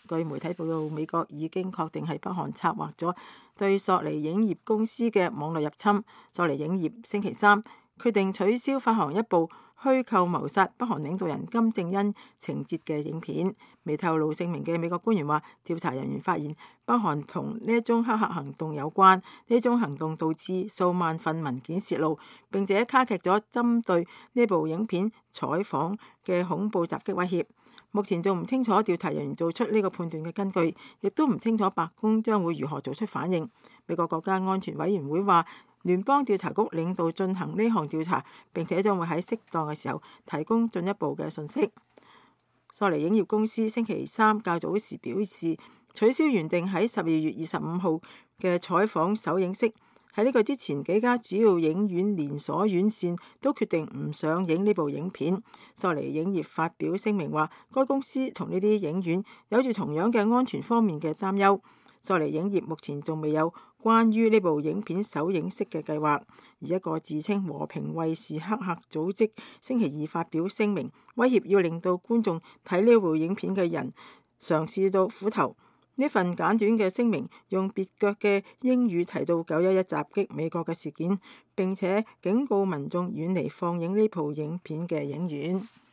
據媒體報道，美國已經確定係北韓策劃咗對索尼影業公司嘅網絡入侵。索尼影業星期三決定取消發行一部虛構謀殺北韓領導人金正恩情節嘅影片。未透露姓名嘅美國官員話，調查人員發現北韓同呢一宗黑客行動有關，呢種行動導致數萬份文件泄露，並且加劇咗針對呢部影片採訪嘅恐怖襲擊威脅。目前仲唔清楚調查人員做出呢個判斷嘅根據，亦都唔清楚白宮將會如何做出反應。美國國家安全委員會話，聯邦調查局領導進行呢項調查，並且將會喺適當嘅時候提供進一步嘅信息。索尼影業公司星期三較早時表示，取消原定喺12月25號嘅採訪首映式。喺呢個之前，幾家主要影院連鎖院線都決定唔上映呢部影片。索尼影業發表聲明話，該公司同呢啲影院有住同樣嘅安全方面嘅擔憂。索尼影業目前仲未有關於呢部影片首映式嘅計劃，而一個自稱和平衛士黑客組織星期二發表聲明，威脅要令到觀眾睇呢部影片嘅人嘗試到苦頭。呢份簡短嘅聲明用蹩腳嘅英語提到911襲擊美國嘅事件，並且警告民眾遠離放映呢部影片嘅影院。